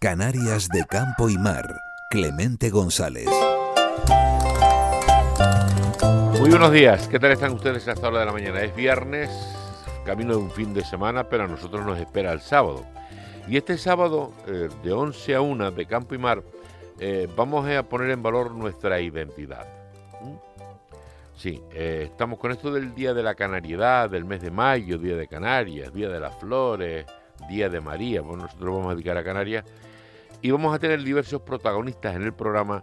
Canarias de campo y mar. Clemente González. Muy buenos días, ¿qué tal están ustedes a esta hora de la mañana? Es viernes, camino de un fin de semana, pero a nosotros nos espera el sábado. Y este sábado, de 11 a 1, de campo y mar, vamos a poner en valor nuestra identidad. Sí, estamos con esto del Día de la Canariedad, del mes de mayo, Día de Canarias, Día de las Flores, Día de María. Bueno, nosotros vamos a dedicar a Canarias y vamos a tener diversos protagonistas en el programa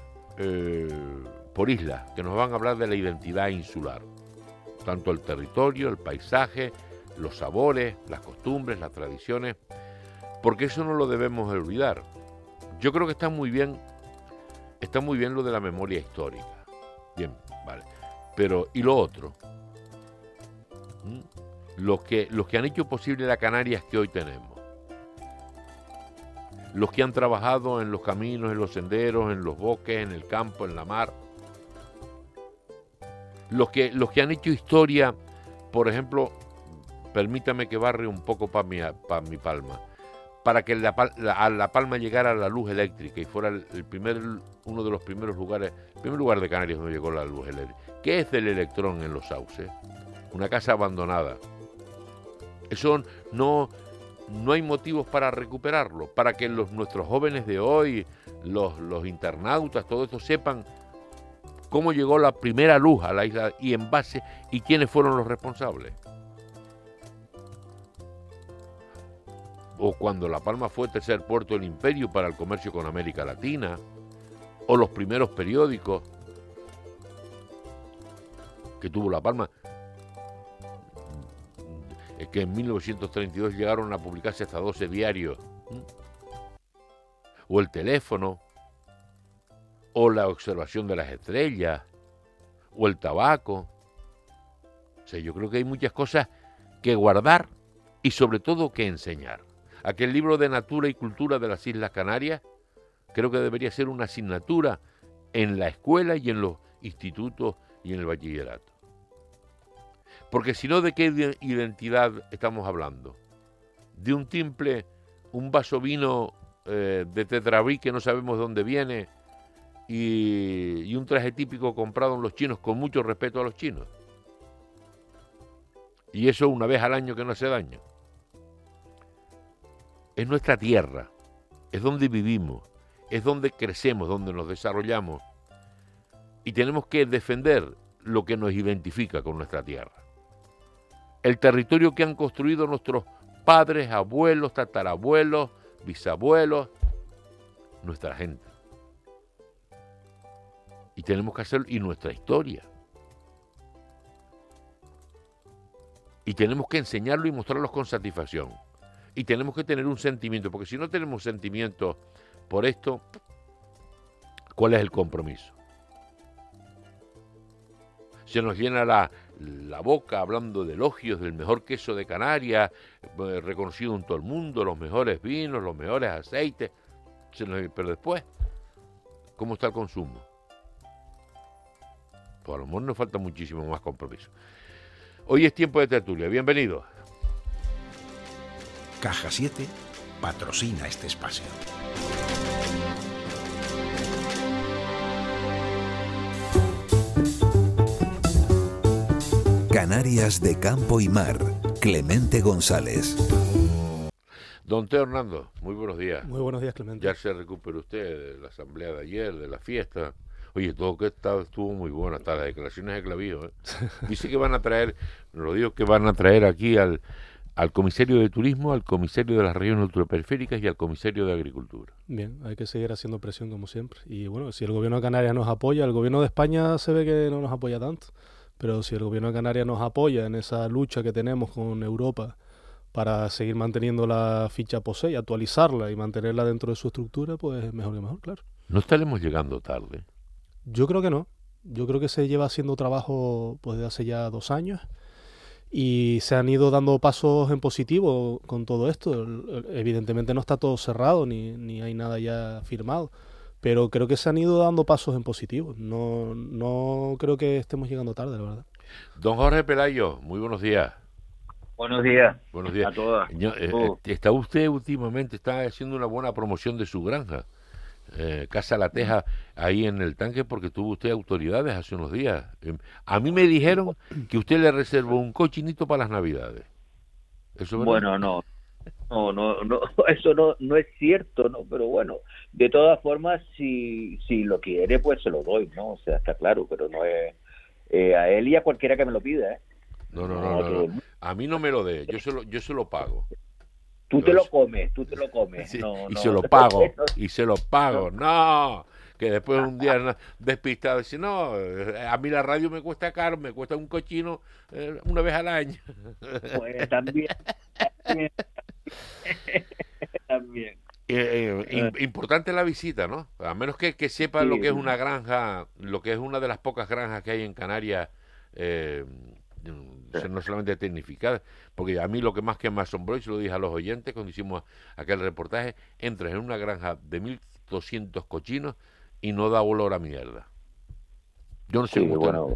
por islas, que nos van a hablar de la identidad insular. Tanto el territorio, el paisaje, los sabores, las costumbres, las tradiciones, porque eso no lo debemos olvidar. Yo creo que está muy bien lo de la memoria histórica. Bien, vale. Pero, ¿y lo otro? Los que han hecho posible la Canarias que hoy tenemos. Los que han trabajado en los caminos, en los senderos, en los bosques, en el campo, en la mar. Los que han hecho historia, por ejemplo, permítame que barre un poco para mi Palma, para que a La Palma llegara la luz eléctrica y fuera uno de los primeros lugares, el primer lugar de Canarias donde llegó la luz eléctrica. ¿Qué es del electrón en los sauces? Una casa abandonada. Eso no hay motivos para recuperarlo, para que nuestros jóvenes de hoy, los internautas, todo esto sepan cómo llegó la primera luz a la isla y quiénes fueron los responsables. O cuando La Palma fue el tercer puerto del imperio para el comercio con América Latina, o los primeros periódicos que tuvo La Palma, que en 1932 llegaron a publicarse hasta 12 diarios, o el teléfono, o la observación de las estrellas, o el tabaco. O sea, yo creo que hay muchas cosas que guardar y sobre todo que enseñar. Aquel libro de Natura y Cultura de las Islas Canarias creo que debería ser una asignatura en la escuela y en los institutos y en el bachillerato. Porque si no, ¿de qué identidad estamos hablando? De un timple, un vaso vino de Tetrabric que no sabemos dónde viene y un traje típico comprado en los chinos con mucho respeto a los chinos. Y eso una vez al año que no hace daño. Es nuestra tierra, es donde vivimos, es donde crecemos, donde nos desarrollamos. Y tenemos que defender lo que nos identifica con nuestra tierra. El territorio que han construido nuestros padres, abuelos, tatarabuelos, bisabuelos, nuestra gente. Y tenemos que hacerlo, y nuestra historia. Y tenemos que enseñarlo y mostrarlos con satisfacción. Y tenemos que tener un sentimiento, porque si no tenemos sentimiento por esto, ¿cuál es el compromiso? Se nos llena la boca hablando de elogios del mejor queso de Canarias, reconocido en todo el mundo, los mejores vinos, los mejores aceites, pero después, ¿cómo está el consumo? Pues a lo mejor nos falta muchísimo más compromiso. Hoy es tiempo de tertulia, bienvenidos. Caja 7 patrocina este espacio. Canarias de campo y mar. Clemente González. Don Teo Hernando, muy buenos días. Muy buenos días, Clemente. Ya se recupera usted de la asamblea de ayer, de la fiesta. Oye, todo que estuvo muy bueno, hasta las declaraciones de Clavijo. Dice que van a traer, lo digo que van a traer aquí al comisario de turismo, al comisario de las regiones ultraperiféricas y al comisario de agricultura. Bien, hay que seguir haciendo presión como siempre. Y bueno, si el gobierno de Canarias nos apoya, el gobierno de España se ve que no nos apoya tanto, pero si el gobierno de Canarias nos apoya en esa lucha que tenemos con Europa para seguir manteniendo la ficha POSEI, actualizarla y mantenerla dentro de su estructura, pues mejor que mejor, claro. ¿No estaremos llegando tarde? Yo creo que no. Yo creo que se lleva haciendo trabajo pues desde hace ya 2 años. Y se han ido dando pasos en positivo con todo esto. Evidentemente no está todo cerrado ni hay nada ya firmado, pero creo que se han ido dando pasos en positivo. No creo que estemos llegando tarde, la verdad. Don Jorge Pelayo, muy buenos días. Buenos días Buenos días. a todas. Está usted últimamente, está haciendo una buena promoción de su granja, Casa La Teja, ahí en el tanque, porque tuvo usted autoridades hace unos días. A mí me dijeron que usted le reservó un cochinito para las Navidades. ¿Eso es verdad? Bueno, no, eso no es cierto, ¿no? Pero bueno, de todas formas, si lo quiere, pues se lo doy, ¿no? O sea, está claro, pero no es a él y a cualquiera que me lo pida, ¿eh? No, no, no, No a no, todo no. el mundo. A mí no me lo dé, yo se lo pago. Tú te Yo, lo comes, tú te lo comes. sí, No, y se no, lo pago, no, y se lo no. pago. No, que después un día despistado dice, no, a mí la radio me cuesta caro, me cuesta un cochino una vez al año. Pues también, también, también. Importante la visita, ¿no? A menos que sepa lo Sí, que es una granja, lo que es una de las pocas granjas que hay en Canarias, eh, no solamente tecnificadas, porque a mí lo que me asombró, y se lo dije a los oyentes cuando hicimos aquel reportaje, entras en una granja de 1.200 cochinos y no da olor a mierda. Yo no sé sí, cómo usted... bueno.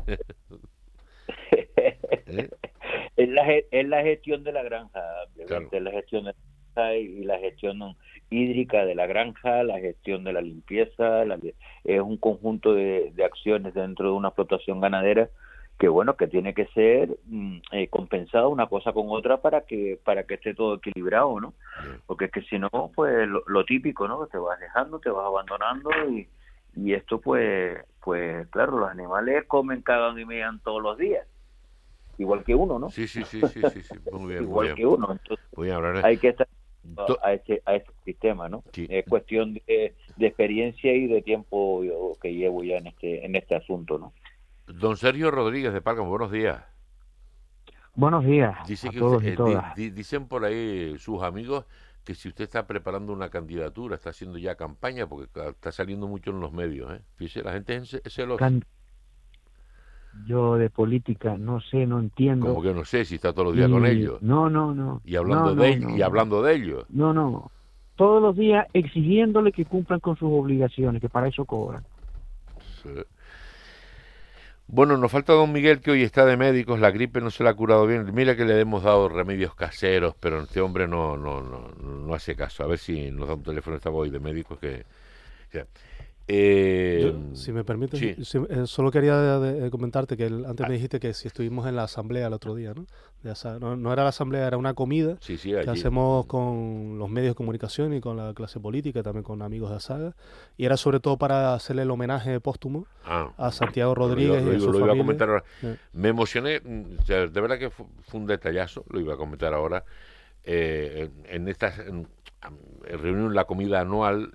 ¿Eh? Es la gestión de la granja, Claro. es la gestión de la granja y la gestión hídrica de la granja, la gestión de la limpieza, es un conjunto de acciones dentro de una explotación ganadera que bueno, que tiene que ser compensado una cosa con otra para que esté todo equilibrado, ¿no? Bien. Porque es que si no, pues lo típico, ¿no? Te vas dejando, te vas abandonando y esto pues claro, los animales comen, cagan y mean todos los días, igual que uno, ¿no? Sí, sí, sí, sí, sí, sí. Muy bien, muy Igual bien. que uno. Entonces Muy bien, ahora, hay que estar to- a este sistema, ¿no? sí. Es cuestión de experiencia y de tiempo que llevo ya en este asunto, ¿no? Don Sergio Rodríguez de Pálgamo, buenos días. Buenos días Dice a que usted, todos y todas. dicen por ahí sus amigos que si usted está preparando una candidatura, está haciendo ya campaña, porque está saliendo mucho en los medios, ¿eh? Fíjese, la gente es celosa. Can- Yo de política no sé, no Como entiendo. que no sé si está todos los días con Y ellos. no, no, no, Y no, hablando de no, ellos, no, y no, hablando de ellos. no, no. Todos los días exigiéndole que cumplan con sus obligaciones, que para eso cobran. Sí. Bueno, nos falta don Miguel, que hoy está de médicos, la gripe no se la ha curado bien. Mira que le hemos dado remedios caseros, pero este hombre no hace caso. A ver si nos da un teléfono, estaba hoy de médicos que... o sea, Yo, si me permites, sí. solo quería comentarte que antes Ah, me dijiste que si estuvimos en la asamblea el otro día, ¿no? No era la asamblea, era una comida sí, sí, que allí. hacemos con los medios de comunicación y con la clase política, también con amigos de Asaga, y era sobre todo para hacerle el homenaje póstumo Ah, a Santiago pues Rodríguez y a su lo iba a familia. comentar ahora. Eh, Me emocioné, o sea, de verdad que fue un detallazo, lo iba a comentar ahora. En esta reunión, la comida anual,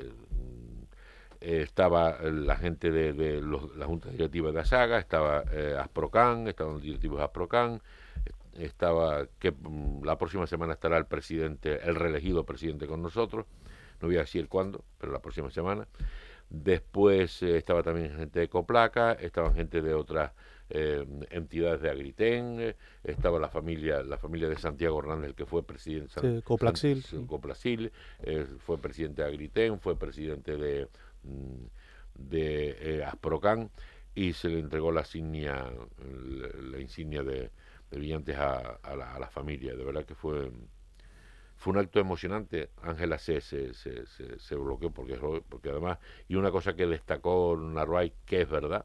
estaba la gente de la Junta Directiva de Asaga, estaba Asprocan, estaban los directivos de Asprocan, estaba que la próxima semana estará el presidente, el reelegido presidente con nosotros, no voy a decir cuándo, pero la próxima semana. Después estaba también gente de Coplaca, estaban gente de otras entidades de Agriten, estaba la familia de Santiago Hernández, el que fue presidente sí, Coplaxil. Coplaxil, fue presidente de Agriten, fue presidente de Asprocan, y se le entregó la insignia de brillantes a la familia. De verdad que fue un acto emocionante. Ángela se bloqueó porque además, y una cosa que destacó Narváez, que es verdad,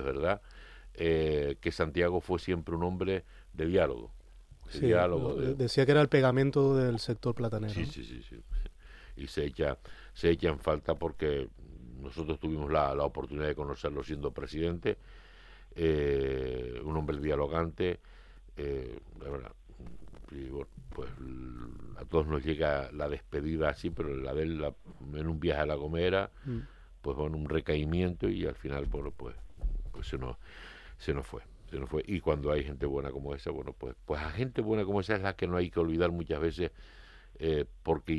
que Santiago fue siempre un hombre de diálogo. Sí, Diálogo, decía que era el pegamento del sector platanero. sí, ¿no? sí, sí, sí. Y se echa en falta porque nosotros tuvimos la oportunidad de conocerlo siendo presidente, un hombre dialogante, la verdad. Y bueno, pues a todos nos llega la despedida así, pero la de él en un viaje a La Gomera, Mm. pues bueno, un recaimiento, y al final, bueno, pues se nos fue. Se nos fue. Y cuando hay gente buena como esa, bueno, pues a gente buena como esa es la que no hay que olvidar muchas veces, porque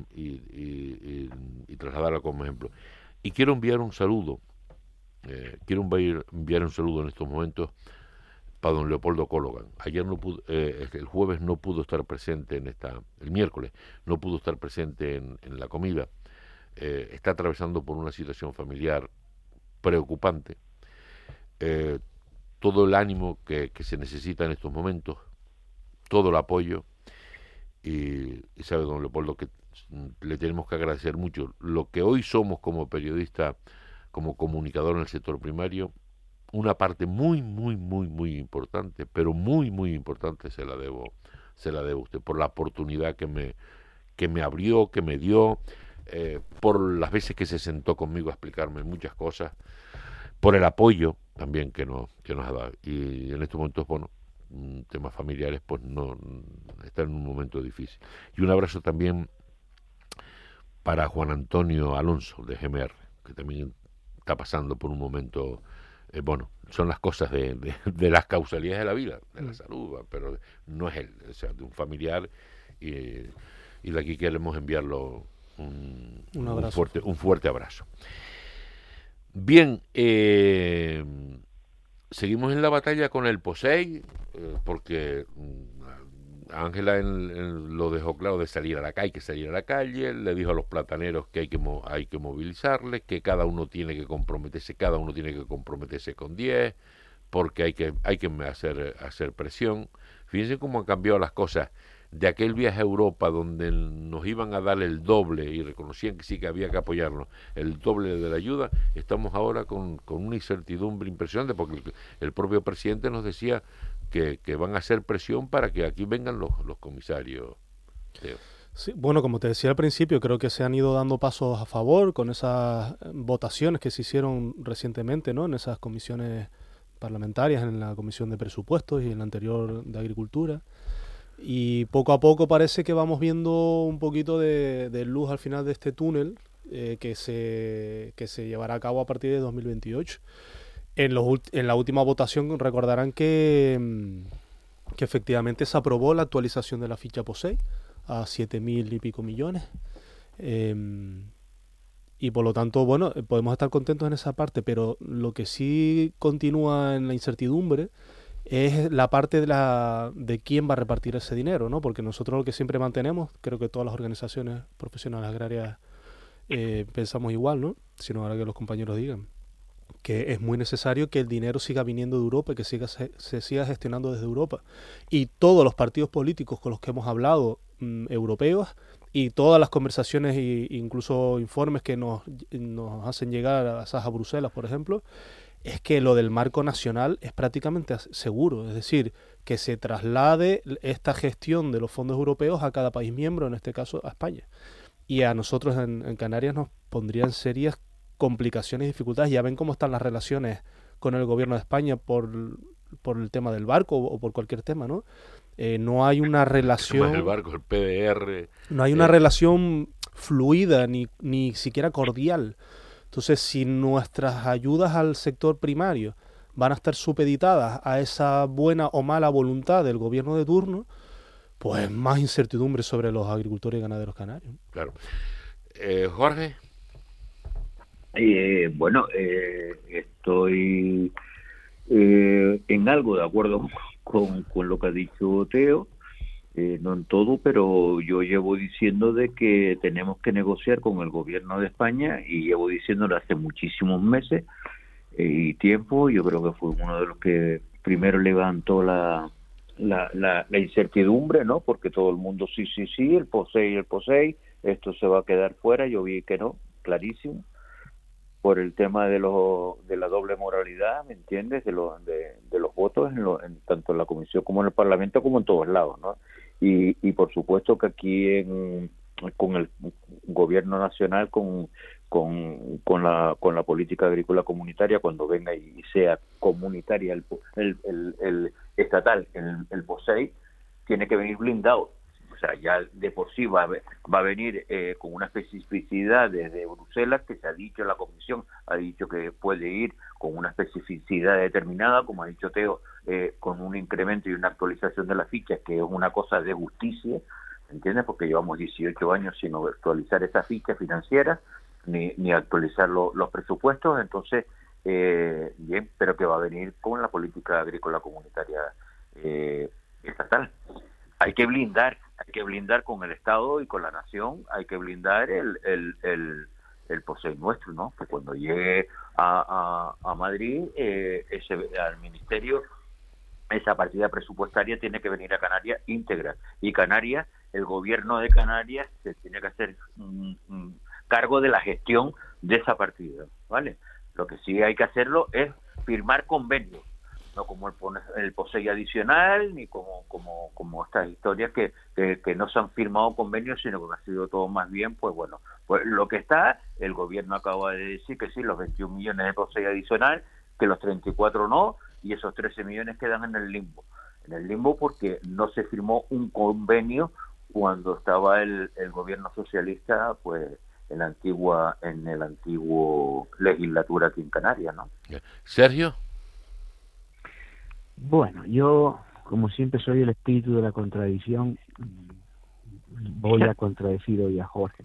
y trasladarla como ejemplo. Y quiero enviar un saludo, enviar un saludo en estos momentos para don Leopoldo Cólogan. Ayer no pudo, el jueves no pudo estar presente el miércoles no pudo estar presente en la comida. Está atravesando por una situación familiar preocupante. Todo el ánimo que se necesita en estos momentos, todo el apoyo y sabe, don Leopoldo, que le tenemos que agradecer mucho lo que hoy somos como periodista, como comunicador en el sector primario. Una parte muy, muy, muy, muy importante, pero muy, muy importante se la debo a usted por la oportunidad que me abrió, que me dio, por las veces que se sentó conmigo a explicarme muchas cosas, por el apoyo también que nos ha dado. Y en estos momentos, bueno, temas familiares, pues no está en un momento difícil. Y un abrazo también para Juan Antonio Alonso de GMR, que también está pasando por un momento, bueno, son las cosas de las causalidades de la vida, de la salud, pero no es él, o sea, de un familiar, y de aquí queremos enviarlo un fuerte abrazo. Bien, seguimos en la batalla con el POSEI, porque Ángela lo dejó claro de salir a la calle, hay que salir a la calle, le dijo a los plataneros que hay que movilizarles, que cada uno tiene que comprometerse con 10, porque hay que hacer presión. Fíjense cómo han cambiado las cosas de aquel viaje a Europa donde nos iban a dar el doble y reconocían que sí que había que apoyarnos, el doble de la ayuda. Estamos ahora con una incertidumbre impresionante, porque el propio presidente nos decía que van a hacer presión para que aquí vengan los comisarios. Sí, bueno, como te decía al principio, creo que se han ido dando pasos a favor con esas votaciones que se hicieron recientemente, ¿no? En esas comisiones parlamentarias, en la Comisión de Presupuestos y en la anterior de Agricultura. Y poco a poco parece que vamos viendo un poquito de luz al final de este túnel que se llevará a cabo a partir de 2028. En la última votación recordarán que efectivamente se aprobó la actualización de la ficha POSEI a 7.000 y pico millones. Y por lo tanto, bueno, podemos estar contentos en esa parte, pero lo que sí continúa en la incertidumbre es la parte de quién va a repartir ese dinero, ¿no? Porque nosotros lo que siempre mantenemos, creo que todas las organizaciones profesionales agrarias pensamos igual, ¿no? Sino ahora que los compañeros digan que es muy necesario que el dinero siga viniendo de Europa, que se siga gestionando desde Europa. Y todos los partidos políticos con los que hemos hablado, europeos, y todas las conversaciones e incluso informes que nos hacen llegar a Bruselas, por ejemplo, es que lo del marco nacional es prácticamente seguro. Es decir, que se traslade esta gestión de los fondos europeos a cada país miembro, en este caso a España. Y a nosotros en Canarias nos pondrían serias complicaciones y dificultades. Ya ven cómo están las relaciones con el gobierno de España por el tema del barco o por cualquier tema, ¿no? No hay una relación... El barco, el PDR... No hay una relación fluida ni siquiera cordial. Entonces, si nuestras ayudas al sector primario van a estar supeditadas a esa buena o mala voluntad del gobierno de turno, pues más incertidumbre sobre los agricultores y ganaderos canarios. Claro. Jorge. Bueno, estoy en algo de acuerdo con lo que ha dicho Teo, no en todo, pero yo llevo diciendo de que tenemos que negociar con el gobierno de España, y llevo diciéndolo hace muchísimos meses y tiempo. Yo creo que fue uno de los que primero levantó la incertidumbre, ¿no? Porque todo el mundo sí, el POSEI, esto se va a quedar fuera. Yo vi que no, clarísimo, por el tema de la doble moralidad, ¿me entiendes? De los votos tanto en la Comisión como en el Parlamento, como en todos lados, ¿no? Y por supuesto que aquí con el gobierno nacional, con la política agrícola comunitaria, cuando venga y sea comunitaria el estatal, el POSEI, tiene que venir blindado. O sea, ya de por sí va a venir con una especificidad desde Bruselas, que se ha dicho, la Comisión ha dicho que puede ir con una especificidad determinada, como ha dicho Teo, con un incremento y una actualización de las fichas, que es una cosa de justicia, ¿entiendes? Porque llevamos 18 años sin actualizar esas fichas financieras, ni actualizar los presupuestos. Entonces, bien, pero que va a venir con la política agrícola comunitaria estatal. Hay que blindar con el Estado y con la Nación, hay que blindar el POSEI nuestro, ¿no? Que cuando llegue a Madrid, al Ministerio, esa partida presupuestaria tiene que venir a Canarias íntegra. Y Canarias, el gobierno de Canarias se tiene que hacer cargo de la gestión de esa partida, ¿vale? Lo que sí hay que hacerlo es firmar convenios, no como el POSEI adicional, ni como estas historias que no se han firmado convenios, sino que ha sido todo más bien, pues bueno, pues lo que está, el gobierno acaba de decir que sí, los 21 millones de POSEI adicional, que los 34 no, y esos 13 millones quedan en el limbo porque no se firmó un convenio cuando estaba el gobierno socialista, pues en el antiguo legislatura aquí en Canarias, ¿no? Sergio. Bueno, yo, como siempre soy el espíritu de la contradicción, voy a contradecir hoy a Jorge.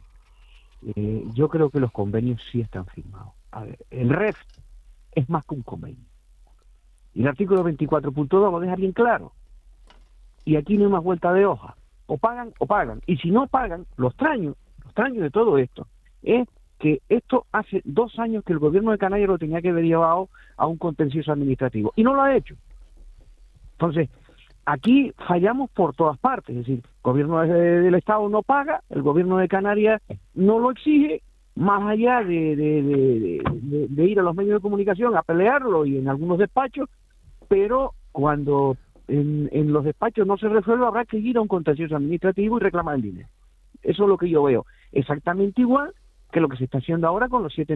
Yo creo que los convenios sí están firmados. A ver, el REF es más que un convenio. Y el artículo 24.2 lo deja bien claro. Y aquí no hay más vuelta de hoja. O pagan o pagan. Y si no pagan, los extraños de todo esto es que esto hace 2 años que el gobierno de Canarias lo tenía que haber llevado a un contencioso administrativo. Y no lo ha hecho. Entonces, aquí fallamos por todas partes. Es decir, el gobierno del Estado no paga, el gobierno de Canarias no lo exige, más allá de ir a los medios de comunicación a pelearlo y en algunos despachos, pero cuando en los despachos no se resuelve, habrá que ir a un contencioso administrativo y reclamar el dinero. Eso es lo que yo veo. Exactamente igual que lo que se está haciendo ahora con los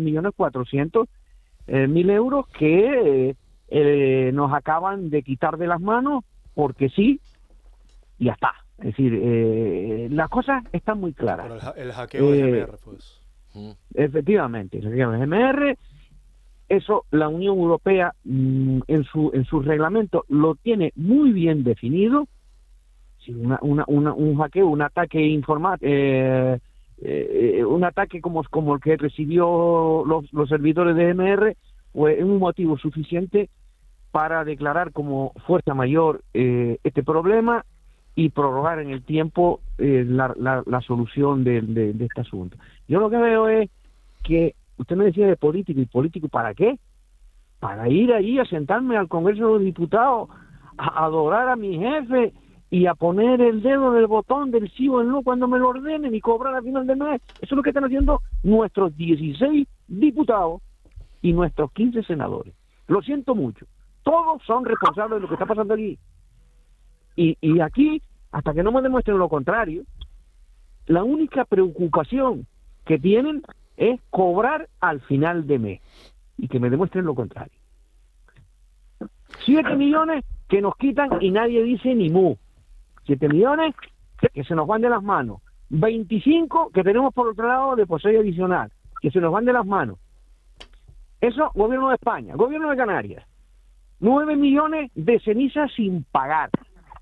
7.400.000 euros que nos acaban de quitar de las manos porque sí, y ya está. Es decir, las cosas están muy claras. Por el hackeo de GMR, pues. Efectivamente, GMR, eso la Unión Europea en su reglamento lo tiene muy bien definido. Si un hackeo, un ataque informático, un ataque como el que recibió los servidores de GMR, pues es un motivo suficiente para declarar como fuerza mayor este problema y prorrogar en el tiempo la solución de este asunto. Yo lo que veo es que usted me decía de político, ¿y político para qué? Para ir allí a sentarme al Congreso de los Diputados, a adorar a mi jefe y a poner el dedo en el botón del sí o el no cuando me lo ordenen y cobrar al final del mes. Eso es lo que están haciendo nuestros 16 diputados y nuestros 15 senadores. Lo siento mucho. Todos son responsables de lo que está pasando aquí. Y aquí, hasta que no me demuestren lo contrario, la única preocupación que tienen es cobrar al final de mes y que me demuestren lo contrario. 7 millones que nos quitan y nadie dice ni mu. 7 millones que se nos van de las manos. 25 que tenemos por otro lado de POSEI adicional, que se nos van de las manos. Eso, gobierno de España. Gobierno de Canarias, 9 millones de cenizas sin pagar.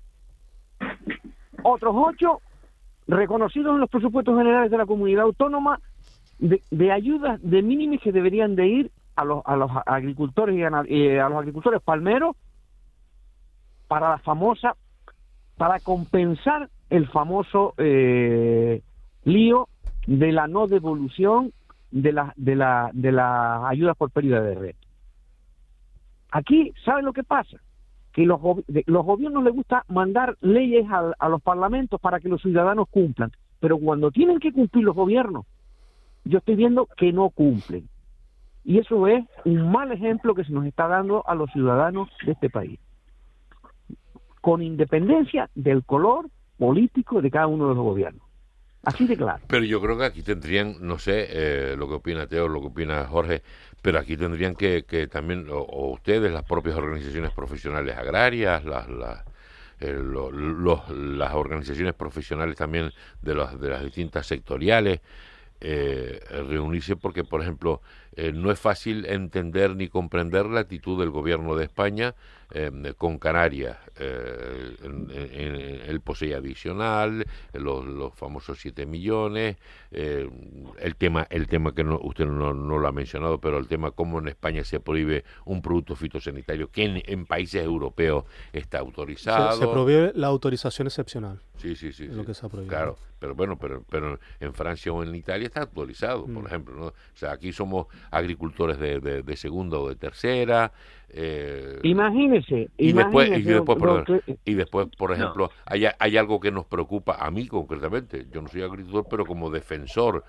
Otros 8 reconocidos en los presupuestos generales de la comunidad autónoma de ayudas de mínimas que deberían de ir a los agricultores y a los agricultores palmeros para compensar el famoso lío de la no devolución de las ayudas por pérdida de red. Aquí, ¿saben lo que pasa? Que los gobiernos les gusta mandar leyes a los parlamentos para que los ciudadanos cumplan, pero cuando tienen que cumplir los gobiernos, yo estoy viendo que no cumplen. Y eso es un mal ejemplo que se nos está dando a los ciudadanos de este país, con independencia del color político de cada uno de los gobiernos. Así de claro. Pero yo creo que aquí tendrían, no sé lo que opina Teo, lo que opina Jorge, pero aquí tendrían que también, o ustedes, las propias organizaciones profesionales agrarias, las organizaciones profesionales también de las distintas sectoriales, reunirse porque, por ejemplo, no es fácil entender ni comprender la actitud del gobierno de España con Canarias, el POSEI adicional, los famosos 7 millones, el tema que usted no lo ha mencionado, pero el tema cómo en España se prohíbe un producto fitosanitario que en países europeos está autorizado. Se prohíbe la autorización excepcional. Sí. Lo que se ha prohibido. Claro, pero bueno, pero en Francia o en Italia está autorizado, por ejemplo, ¿no? O sea, aquí agricultores de segunda o de tercera. Imagínese, Y después, doctor, por ejemplo, hay algo que nos preocupa a mí concretamente. Yo no soy agricultor, pero como defensor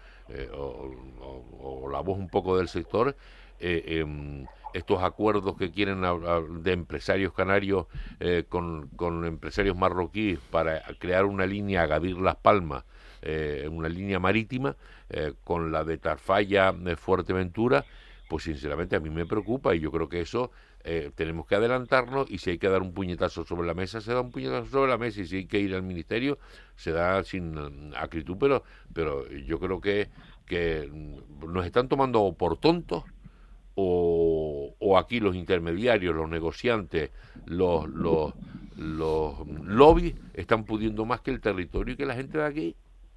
o la voz un poco del sector, estos acuerdos que quieren de empresarios canarios con empresarios marroquíes para crear una línea Agadir-Las Palmas, una línea marítima, con la de Tarfaya, Fuerteventura, pues sinceramente a mí me preocupa, y yo creo que eso tenemos que adelantarnos, y si hay que dar un puñetazo sobre la mesa, se da un puñetazo sobre la mesa, y si hay que ir al ministerio, se da sin acritud, pero yo creo que nos están tomando por tontos, o aquí los intermediarios, los negociantes, los lobbies están pudiendo más que el territorio y que la gente de aquí.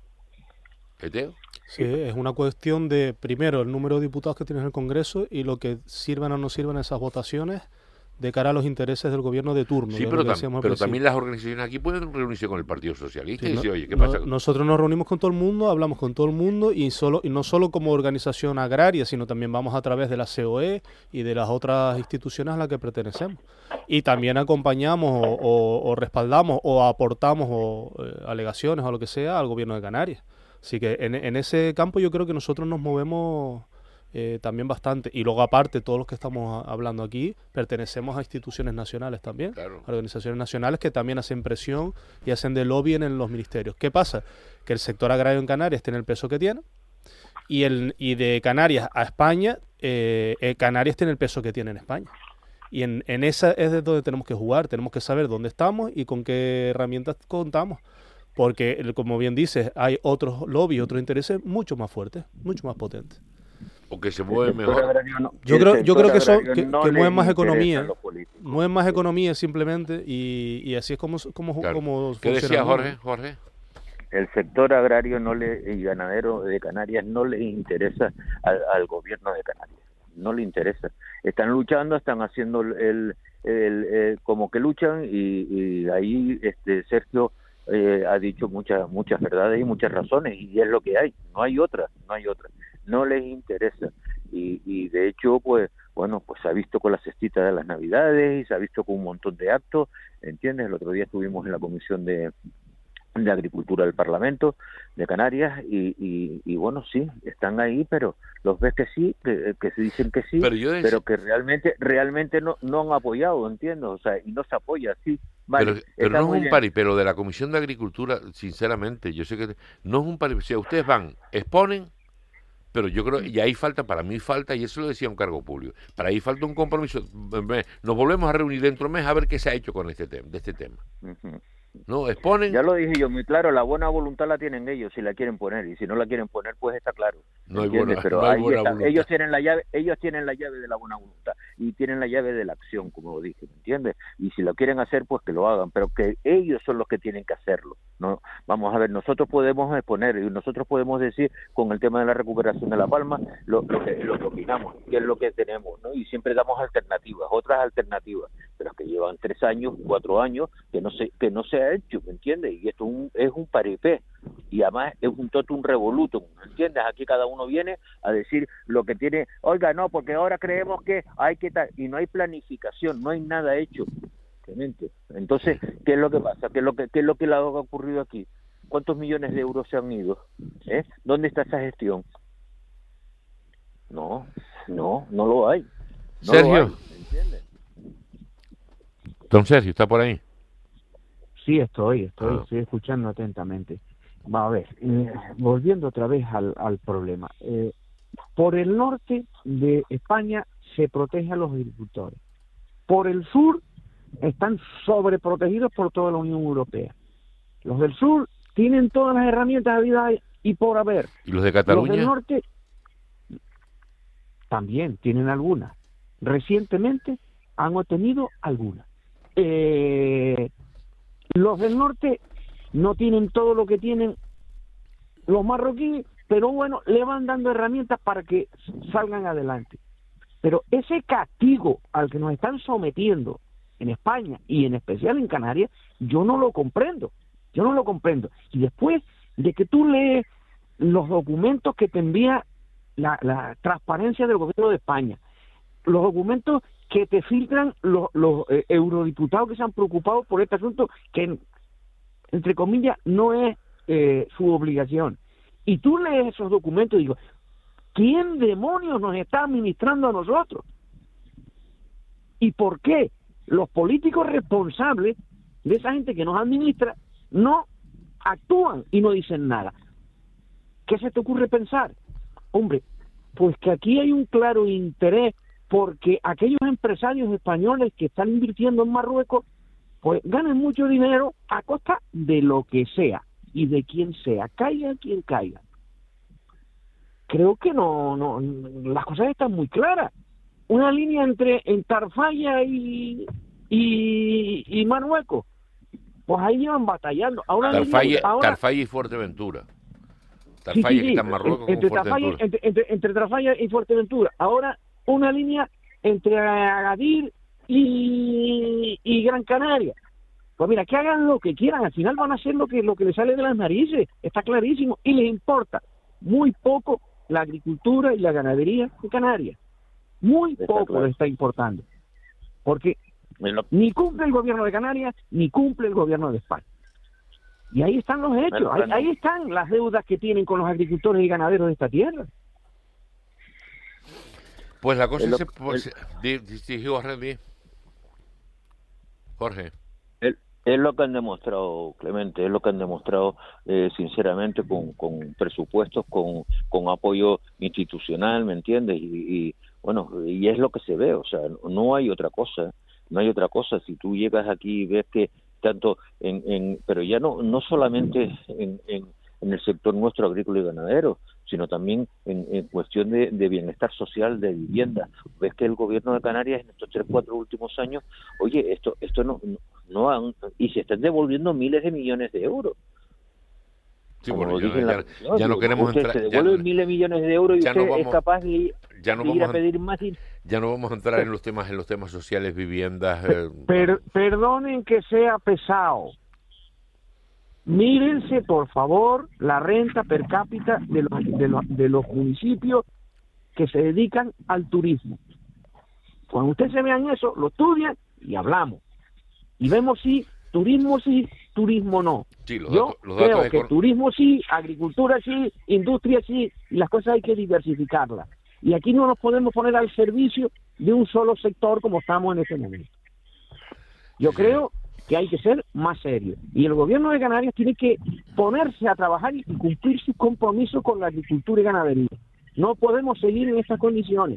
¿Eteo? Sí, es una cuestión de, primero, el número de diputados que tienes en el Congreso y lo que sirvan o no sirvan esas votaciones de cara a los intereses del gobierno de turno. Sí, pero también las organizaciones aquí pueden reunirse con el Partido Socialista y decir, oye, ¿qué pasa? Nosotros nos reunimos con todo el mundo, hablamos con todo el mundo, y no solo como organización agraria, sino también vamos a través de la COE y de las otras instituciones a las que pertenecemos. Y también acompañamos o respaldamos o aportamos alegaciones o lo que sea al gobierno de Canarias. Así que en ese campo yo creo que nosotros nos movemos también bastante. Y luego, aparte, todos los que estamos hablando aquí pertenecemos a instituciones nacionales también, claro, a organizaciones nacionales que también hacen presión y hacen de lobby en los ministerios. ¿Qué pasa? Que el sector agrario en Canarias tiene el peso que tiene, y de Canarias a España, Canarias tiene el peso que tiene en España. Y en esa es de donde tenemos que jugar, tenemos que saber dónde estamos y con qué herramientas contamos. Porque, como bien dices, hay otros lobbies, otros intereses mucho más fuertes, mucho más potentes. O que se mueven mejor. Yo creo que mueven más economía. Mueven más economía simplemente, y así es como ¿Qué decía Jorge? El sector agrario y ganadero de Canarias no le interesa al gobierno de Canarias. No le interesa. Están luchando, están haciendo como que luchan, y ahí Sergio ha dicho muchas verdades y muchas razones, y es lo que hay, no hay otra, no les interesa, y de hecho pues se ha visto con la cestita de las Navidades, y se ha visto con un montón de actos, ¿entiendes? El otro día estuvimos en la Comisión de Agricultura del Parlamento de Canarias, y bueno, sí, están ahí, pero los ves que sí, que se dicen que sí, pero que realmente no han apoyado, ¿entiendes? O sea, y no se apoya, sí. Vale, pero no es un pari, pero de la Comisión de Agricultura, sinceramente, yo sé que no es un pari. Si ustedes van, exponen, pero yo creo, y ahí para mí falta, y eso lo decía un cargo público, para ahí falta un compromiso. Nos volvemos a reunir dentro de un mes a ver qué se ha hecho con este tema. Uh-huh. No, exponen. Ya lo dije yo muy claro, la buena voluntad la tienen ellos si la quieren poner, y si no la quieren poner, pues está claro. No hay pero ahí está. Ellos tienen la llave de la buena voluntad, y tienen la llave de la acción, como dije, ¿me entiendes? Y si lo quieren hacer, pues que lo hagan, pero que ellos son los que tienen que hacerlo. No, vamos a ver, nosotros podemos exponer, y nosotros podemos decir con el tema de la recuperación de La Palma lo que opinamos, qué es lo que tenemos, ¿no? Y siempre damos otras alternativas, pero que llevan 3 años, 4 años que no se ha hecho, ¿me entiendes? Y esto es un paripé, y además es un totum revolutum, ¿me entiendes? Aquí cada uno viene a decir lo que tiene, oiga, no, porque ahora creemos que hay que tal, y no hay planificación, no hay nada hecho. Entonces, ¿qué es lo que pasa? ¿Qué es lo que le ha ocurrido aquí? ¿Cuántos millones de euros se han ido? ¿Dónde está esa gestión? No lo hay. Sergio. ¿Entiendes? Don Sergio, ¿está por ahí? Sí, estoy escuchando atentamente. Va a ver, volviendo otra vez al problema. Por el norte de España se protege a los agricultores. Por el sur están sobreprotegidos por toda la Unión Europea. Los del sur tienen todas las herramientas de vida y por haber. ¿Y los de Cataluña? Los del norte también tienen algunas. Recientemente han obtenido algunas. Los del norte no tienen todo lo que tienen los marroquíes, pero bueno, le van dando herramientas para que salgan adelante. Pero ese castigo al que nos están sometiendo en España y en especial en Canarias, yo no lo comprendo. Y después de que tú lees los documentos que te envía la transparencia del gobierno de España, los documentos que te filtran los eurodiputados que se han preocupado por este asunto, que entre comillas no es su obligación. Y tú lees esos documentos y digo, ¿quién demonios nos está administrando a nosotros? ¿Y por qué los políticos responsables de esa gente que nos administra no actúan y no dicen nada? ¿Qué se te ocurre pensar? Hombre, pues que aquí hay un claro interés porque aquellos empresarios españoles que están invirtiendo en Marruecos pues ganan mucho dinero a costa de lo que sea y de quien sea, caiga quien caiga. Creo que no, las cosas están muy claras. Una línea entre Tarfaya y Marruecos, pues ahí llevan batallando. Tarfaya y Fuerteventura. Tarfaya que está en Marruecos con Fuerteventura. Entre Tarfaya y Fuerteventura. Ahora una línea entre Agadir y Gran Canaria. Pues mira, que hagan lo que quieran, al final van a hacer lo que les sale de las narices, está clarísimo, y les importa muy poco la agricultura y la ganadería en Canarias. Muy poco les está importando. Porque ni cumple el gobierno de Canarias, ni cumple el gobierno de España. Y ahí están los hechos, ahí están las deudas que tienen con los agricultores y ganaderos de esta tierra. Pues la cosa Jorge. Es lo que han demostrado, Clemente, es lo que han demostrado sinceramente con presupuestos, con apoyo institucional, ¿me entiendes? Y bueno, y es lo que se ve, o sea, no hay otra cosa, si tú llegas aquí y ves que tanto pero ya no solamente en el sector nuestro agrícola y ganadero, sino también en cuestión de bienestar social, de vivienda. Ves que el gobierno de Canarias en estos 3-4 últimos años, oye, esto no han, y se están devolviendo miles de millones de euros. Sí, bueno, ya no queremos entrar. Se devuelven miles de millones de euros y usted es capaz de ir a pedir más. Ya no vamos a entrar en los temas sociales, viviendas. Perdonen que sea pesado. Mírense, por favor, la renta per cápita de los municipios que se dedican al turismo. Cuando ustedes se vean eso, lo estudian y hablamos. Y vemos si turismo sí, turismo no. Sí, Yo creo que turismo sí, agricultura sí, industria sí, y las cosas hay que diversificarlas. Y aquí no nos podemos poner al servicio de un solo sector como estamos en este momento. Yo creo que hay que ser más serio. Y el gobierno de Canarias tiene que ponerse a trabajar y cumplir sus compromisos con la agricultura y ganadería. No podemos seguir en estas condiciones.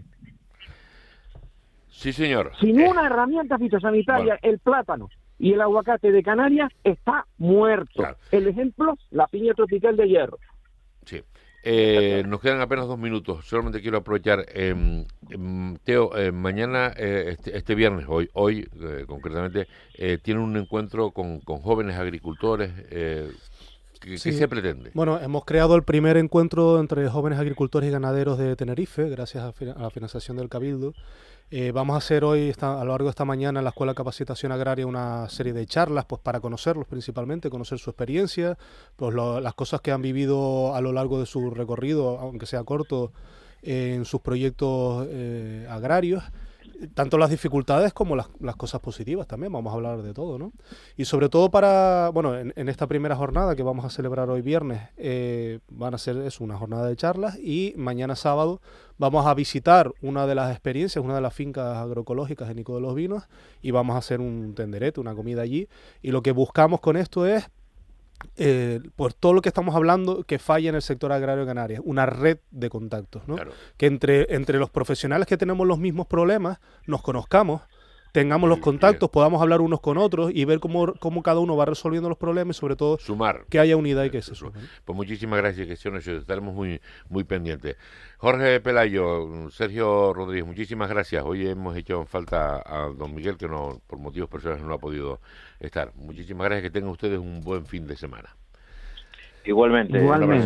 Sí, señor. Sin una herramienta fitosanitaria, el plátano y el aguacate de Canarias está muerto. Claro. El ejemplo, la piña tropical de hierro. Sí. Nos quedan apenas 2 minutos. Solamente quiero aprovechar. Teo, mañana, este viernes, hoy concretamente, tiene un encuentro con jóvenes agricultores. ¿Qué se pretende? Bueno, hemos creado el primer encuentro entre jóvenes agricultores y ganaderos de Tenerife, gracias a la financiación del Cabildo. Vamos a hacer hoy, a lo largo de esta mañana, en la Escuela de Capacitación Agraria, una serie de charlas pues para conocerlos principalmente, conocer su experiencia, pues las cosas que han vivido a lo largo de su recorrido, aunque sea corto, en sus proyectos agrarios, tanto las dificultades como las cosas positivas también, vamos a hablar de todo, ¿no? Y sobre todo en esta primera jornada que vamos a celebrar hoy viernes, van a ser una jornada de charlas, y mañana sábado vamos a visitar una de las experiencias, una de las fincas agroecológicas de Nico de los Vinos, y vamos a hacer un tenderete, una comida allí, y lo que buscamos con esto es por todo lo que estamos hablando que falla en el sector agrario de Canarias, una red de contactos, ¿no? Claro. Que entre los profesionales que tenemos los mismos problemas nos conozcamos, tengamos los contactos, podamos hablar unos con otros y ver cómo cada uno va resolviendo los problemas, y sobre todo sumar, que haya unidad y que se sume. Pues muchísimas gracias, que estaremos muy pendientes. Jorge Pelayo, Sergio Rodríguez, muchísimas gracias. Hoy hemos hecho falta a don Miguel, que por motivos personales no ha podido estar. Muchísimas gracias, que tengan ustedes un buen fin de semana. Igualmente.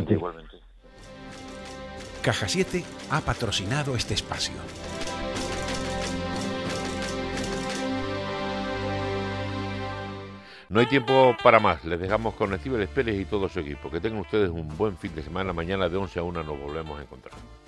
Caja 7 ha patrocinado este espacio. No hay tiempo para más. Les dejamos con Estíbaliz Pérez y todo su equipo. Que tengan ustedes un buen fin de semana. Mañana de 11 a 1 nos volvemos a encontrar.